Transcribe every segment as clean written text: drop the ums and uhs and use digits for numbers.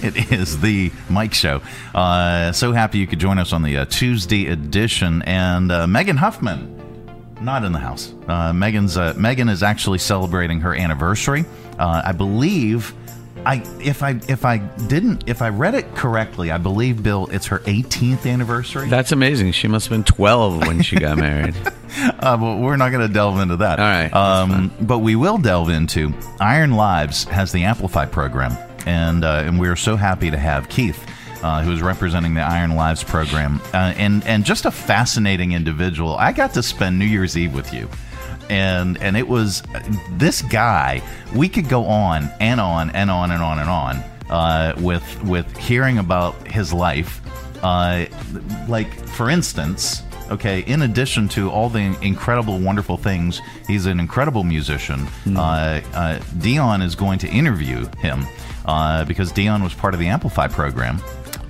It is the Mike Show. So happy you could join us on the Tuesday edition. And Megan Huffman, not in the house. Megan is actually celebrating her anniversary. I believe, if I read it correctly, I believe, Bill, it's her 18th anniversary. That's amazing. She must have been 12 when she got married. But we're not going to delve into that. All right. But we will delve into Iron Lives has the Amplify program, and we're so happy to have Keith, who is representing the Iron Lives program, and just a fascinating individual. I got to spend New Year's Eve with you. And it was this guy. We could go on and on and on and on and on with hearing about his life. Like, for instance, okay, in addition to all the incredible, wonderful things, he's an incredible musician. Dion is going to interview him because Dion was part of the Amplify program.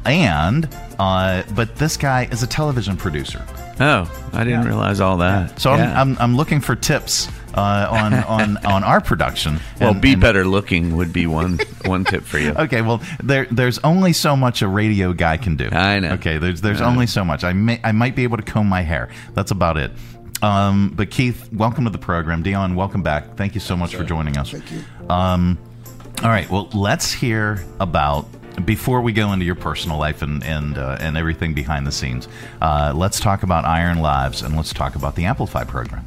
But this guy is a television producer. Oh, I didn't realize all that. So I'm looking for tips on our production. Well, better looking would be one tip for you. Okay, well there's only so much a radio guy can do. I know. Okay, there's only so much. I might be able to comb my hair. That's about it. But Keith, welcome to the program. Dion, welcome back. Thank you so much for joining us. Thank you. All right. Well, let's hear about. Before we go into your personal life and everything behind the scenes, let's talk about Iron Lives, and let's talk about the Amplify program.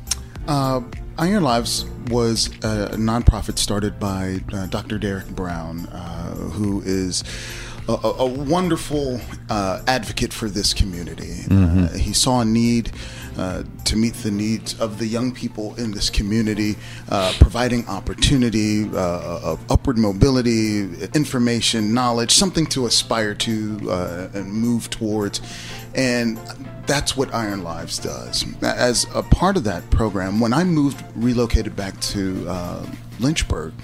Iron Lives was a nonprofit started by Dr. Derek Brown, who is a wonderful advocate for this community. Mm-hmm. He saw a need to meet the needs of the young people in this community, providing opportunity, upward mobility, information, knowledge, something to aspire to and move towards. And that's what Iron Lives does. As a part of that program, when I relocated back to Lynchburg,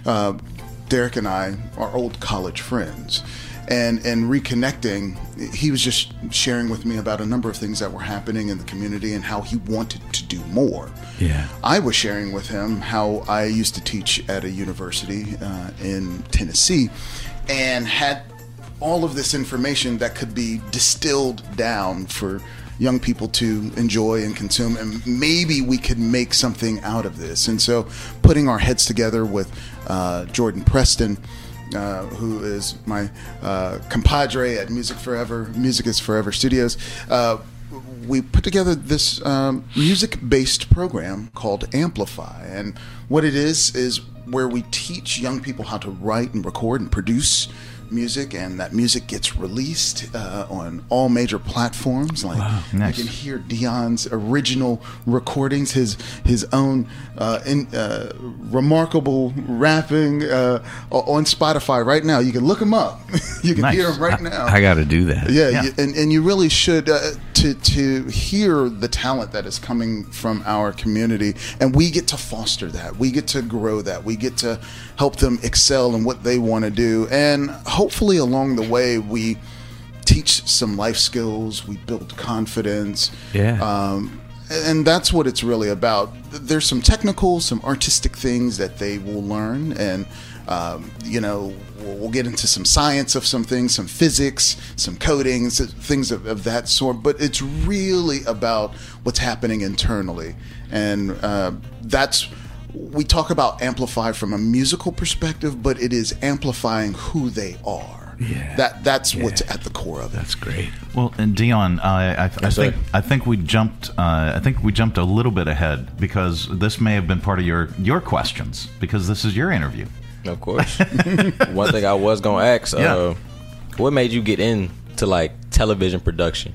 Derek and I are old college friends. And reconnecting, he was just sharing with me about a number of things that were happening in the community and how he wanted to do more. Yeah. I was sharing with him how I used to teach at a university in Tennessee and had all of this information that could be distilled down for young people to enjoy and consume, and maybe we could make something out of this. And so putting our heads together with Jordan Preston, who is my compadre at Music is Forever Studios, we put together this music-based program called Amplify. And what it is where we teach young people how to write and record and produce music, and that music gets released on all major platforms. Like, wow, nice. You can hear Dion's original recordings, his own remarkable rapping on Spotify right now. You can look him up. You can hear him right now. I got to do that. Yeah. And you really should to hear the talent that is coming from our community, and we get to foster that. We get to grow that. We get to help them excel in what they want to do, and hopefully along the way we teach some life skills, we build confidence. And that's what it's really about. There's some technical, some artistic things that they will learn, and we'll get into some science of some things, some physics, some coding, things of that sort. But it's really about what's happening internally, and we talk about Amplify from a musical perspective, but it is amplifying who they are. Yeah. That's what's at the core of it. That's great. Well, and Dion, I think we jumped a little bit ahead, because this may have been part of your questions, because this is your interview. Of course. One thing I was gonna ask, what made you get into like television production?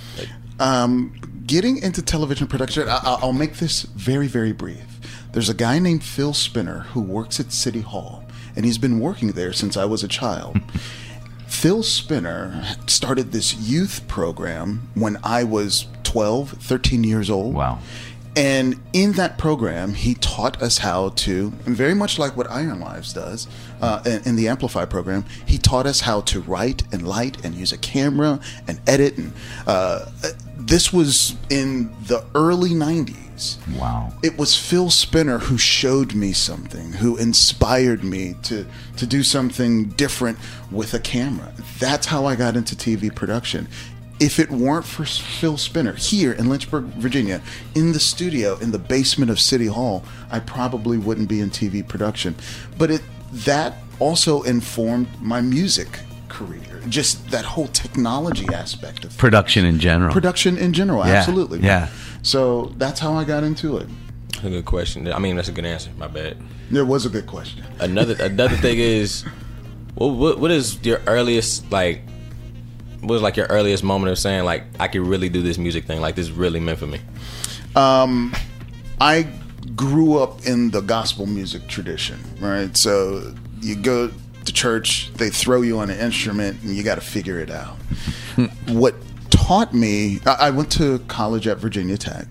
Getting into television production, I'll make this very, very brief. There's a guy named Phil Spinner who works at City Hall, and he's been working there since I was a child. Phil Spinner started this youth program when I was 12, 13 years old. Wow. And in that program, he taught us how to, and very much like what Iron Lives does in the Amplify program, he taught us how to write and light and use a camera and edit. And this was in the early 90s. Wow. It was Phil Spinner who showed me something, who inspired me to do something different with a camera. That's how I got into TV production. If it weren't for Phil Spinner here in Lynchburg, Virginia, in the studio, in the basement of City Hall, I probably wouldn't be in TV production. But that also informed my music career, just that whole technology aspect of production in general. Absolutely. Yeah. So that's how I got into it. That's a good question. I mean, that's a good answer. My bad. There was a good question. Another thing is, what is your earliest, like, what was like your earliest moment of saying, like, I could really do this music thing, like this is really meant for me? I grew up in the gospel music tradition, right? So you go to church, they throw you on an instrument, and you got to figure it out. What taught me, I went to college at Virginia Tech,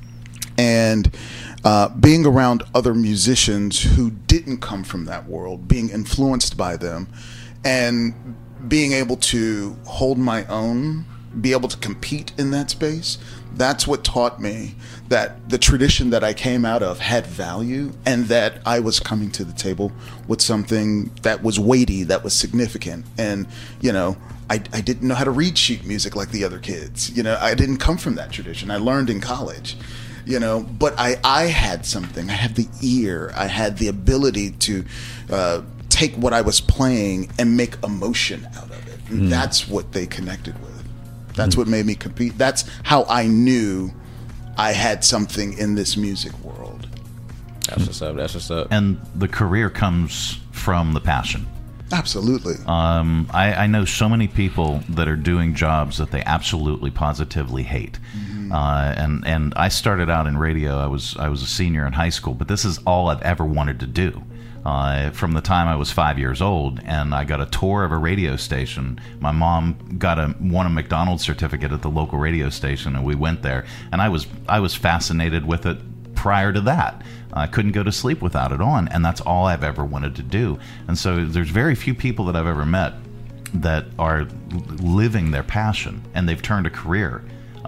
and being around other musicians who didn't come from that world, being influenced by them, and being able to hold my own, be able to compete in that space, that's what taught me that the tradition that I came out of had value, and that I was coming to the table with something that was weighty, that was significant. And, you know, I didn't know how to read sheet music like the other kids. You know, I didn't come from that tradition. I learned in college, you know, but I had something. I had the ear. I had the ability to take what I was playing and make emotion out of it. And that's what they connected with. That's what made me compete. That's how I knew I had something in this music world. That's what's up. That's what's up. And the career comes from the passion. Absolutely. I know so many people that are doing jobs that they absolutely positively hate. And I started out in radio. I was a senior in high school, but this is all I've ever wanted to do. From the time I was 5 years old, and I got a tour of a radio station. My mom won a McDonald's certificate at the local radio station, and we went there. And I was fascinated with it prior to that. I couldn't go to sleep without it on, and that's all I've ever wanted to do. And so there's very few people that I've ever met that are living their passion, and they've turned a career.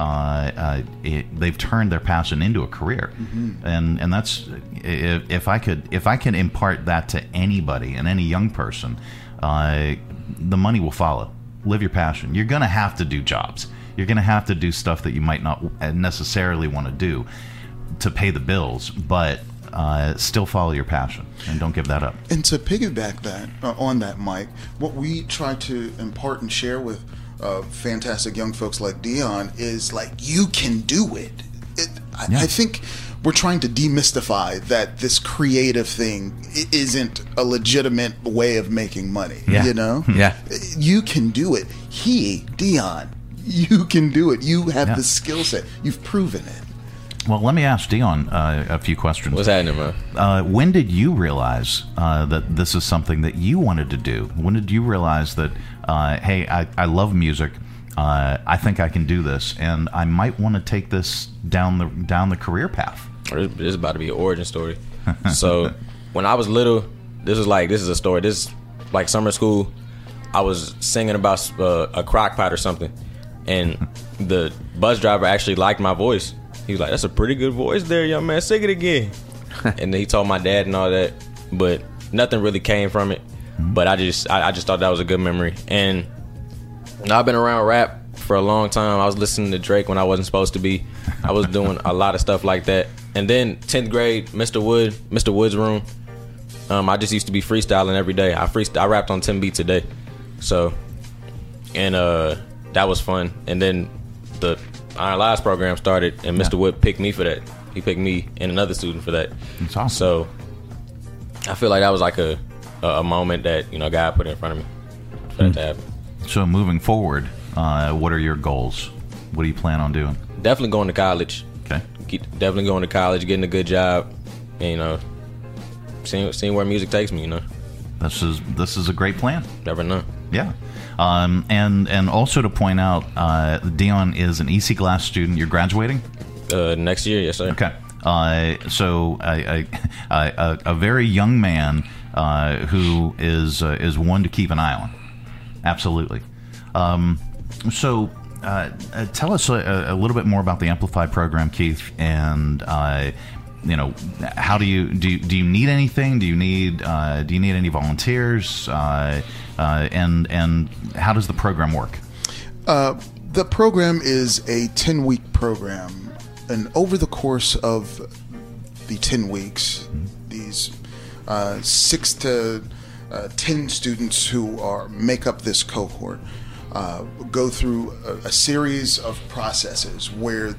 They've turned their passion into a career, and that's if I can impart that to anybody and any young person, the money will follow. Live your passion. You're gonna have to do jobs. You're gonna have to do stuff that you might not necessarily want to do to pay the bills, but still follow your passion and don't give that up. And to piggyback that on that, Mike, what we try to impart and share with fantastic young folks like Dion is like, you can do it. I think we're trying to demystify that this creative thing isn't a legitimate way of making money. You know? Yeah. You can do it. Dion, you can do it. You have the skill set. You've proven it. Well, let me ask Dion a few questions. What's happening, man? When did you realize that this is something that you wanted to do? When did you realize that, hey, I love music, I think I can do this, and I might want to take this down the career path? This is about to be an origin story. So when I was little, this is a story. This is like summer school. I was singing about a crock pot or something, and the bus driver actually liked my voice. He was like, "That's a pretty good voice there, young man. Sing it again." And then he told my dad and all that, but nothing really came from it. But I just thought that was a good memory. And I've been around rap for a long time. I was listening to Drake when I wasn't supposed to be. I was doing a lot of stuff like that. And then 10th grade, Mr. Wood's room. I just used to be freestyling every day. I rapped on 10 beats a day. So, and that was fun. And then the Iron Lives program started, and Mr. Wood picked me for that. He picked me and another student for that. That's awesome. So I feel like that was like a moment that, you know, God put in front of me for that to happen. So moving forward, what are your goals? What do you plan on doing? Definitely going to college. Okay. Definitely going to college, getting a good job, and, you know, seeing where music takes me. You know, this is a great plan. Never know. Yeah. And also to point out, Dion is an EC Glass student. You're graduating? Next year, yes, sir. Okay. So a very young man who is one to keep an eye on. Absolutely. So tell us a little bit more about the Amplify program, Keith, and how do you need anything? Do you need any volunteers? And how does the program work? The program is a 10-week program, and over the course of the 10 weeks, these 6 to 10 students who make up this cohort go through a series of processes where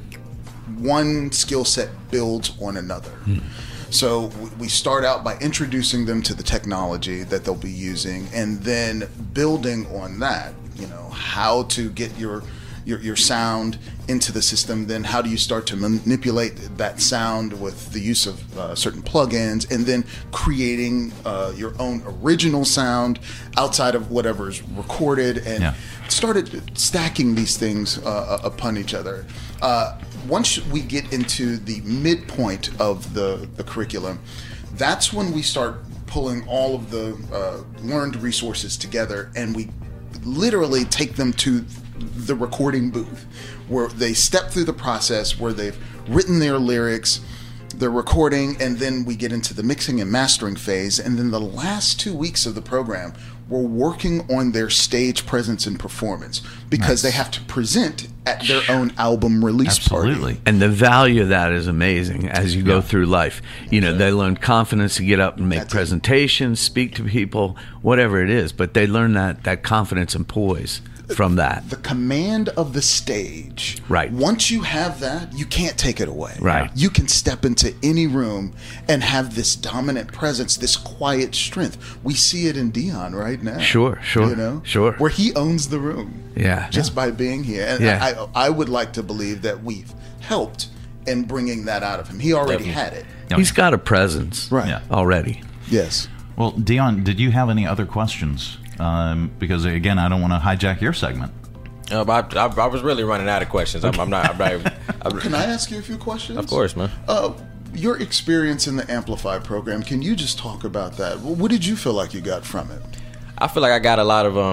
one skill set builds on another. So we start out by introducing them to the technology that they'll be using, and then building on that, how to get your sound into the system. Then how do you start to manipulate that sound with the use of certain plugins, and then creating your own original sound outside of whatever's recorded, and started stacking these things upon each other. Once we get into the midpoint of the curriculum, that's when we start pulling all of the learned resources together, and we literally take them to the recording booth where they step through the process where they've written their lyrics, they're recording, and then we get into the mixing and mastering phase. And then the last 2 weeks of the program, we're working on their stage presence and performance, because they have to present at their own album release party. And the value of that is amazing as you go through life. They learn confidence to get up and make presentations, speak to people, whatever it is, but they learn that confidence and poise from that. The command of the stage. Right. Once you have that, you can't take it away. Right. You can step into any room and have this dominant presence, this quiet strength. We see it in Dion right now. Sure. Sure. Where he owns the room. Yeah. Just by being here. And I would like to believe that we've helped in bringing that out of him. He already had it. He's got a presence already. Yes. Well, Dion, did you have any other questions? Because again, I don't want to hijack your segment. I was really running out of questions. I'm not. Can I ask you a few questions? Of course, man. Your experience in the Amplify program, can you just talk about that? What did you feel like you got from it? I feel like I got a lot of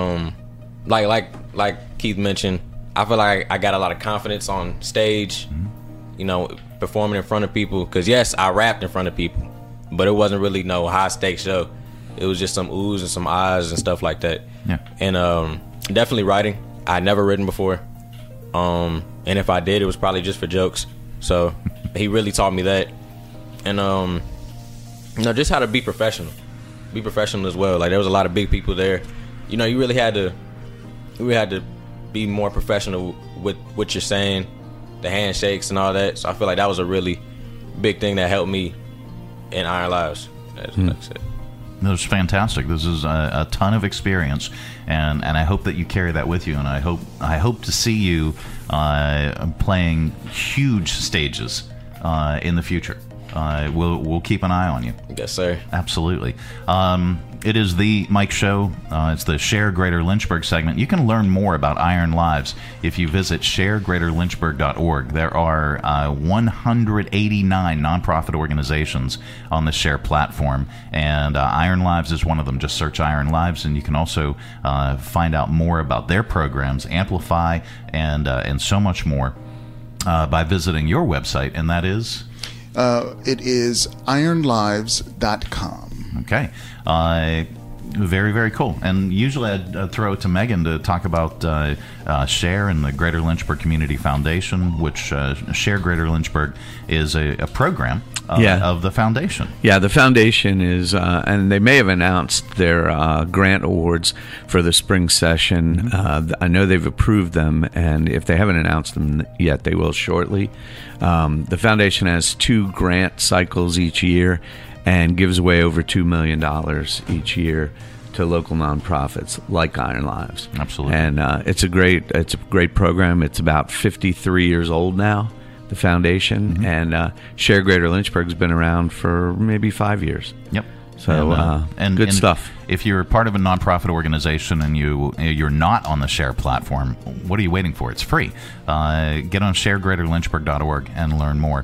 like Keith mentioned. I feel like I got a lot of confidence on stage. Performing in front of people. Because yes, I rapped in front of people, but it wasn't really no high stakes show. It was just some oohs and some ahs and stuff like that. Yeah. And definitely writing. I'd never written before. And if I did, it was probably just for jokes. So he really taught me that. And just how to be professional. Be professional as well. Like, there was a lot of big people there. You really had to be more professional with what you're saying, the handshakes and all that. So I feel like that was a really big thing that helped me in Iron Lives. Like I said. That was fantastic. This is a ton of experience, and I hope that you carry that with you. And I hope to see you playing huge stages in the future. We'll keep an eye on you. Yes, sir. Absolutely. It is the Mike Show. It's the Share Greater Lynchburg segment. You can learn more about Iron Lives if you visit sharegreaterlynchburg.org. There are 189 nonprofit organizations on the Share platform, and Iron Lives is one of them. Just search Iron Lives, and you can also find out more about their programs, Amplify, and so much more by visiting your website, and that is? It is ironlives.com. Okay. Very, very cool. And usually I'd throw it to Megan to talk about Share and the Greater Lynchburg Community Foundation, which Share Greater Lynchburg is a program of the foundation. Yeah, the foundation is, and they may have announced their grant awards for the spring session. I know they've approved them, and if they haven't announced them yet, they will shortly. The foundation has 2 grant cycles each year, and gives away over $2 million each year to local nonprofits like Iron Lives. Absolutely. And it's a great program. It's about 53 years old now, the foundation, and Share Greater Lynchburg's been around for maybe 5 years. Yep. So good stuff. If you're part of a nonprofit organization and you're not on the Share platform, what are you waiting for? It's free. Get on sharegreaterlynchburg.org and learn more.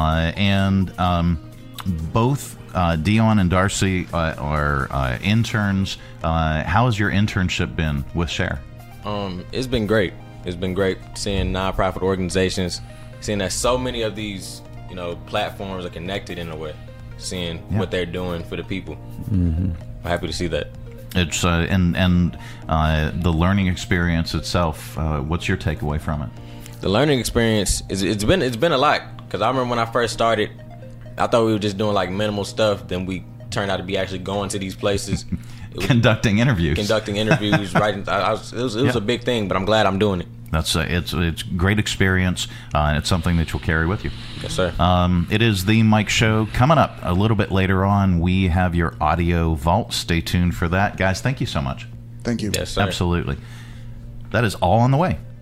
Both Dion and Darcy are interns. How has your internship been with Share? It's been great. It's been great seeing nonprofit organizations, seeing that so many of these, platforms are connected in a way, seeing what they're doing for the people. Mm-hmm. I'm happy to see that. It's and the learning experience itself. What's your takeaway from it? The learning experience it's been a lot, because I remember when I first started, I thought we were just doing like minimal stuff. Then we turned out to be actually going to these places, conducting interviews, writing. It was a big thing, but I'm glad I'm doing it. That's it's great experience, and it's something that you'll carry with you. Yes, sir. It is the Mike Show. Coming up a little bit later on, we have your audio vault. Stay tuned for that, guys. Thank you so much. Thank you. Yes, sir. Absolutely. That is all on the way.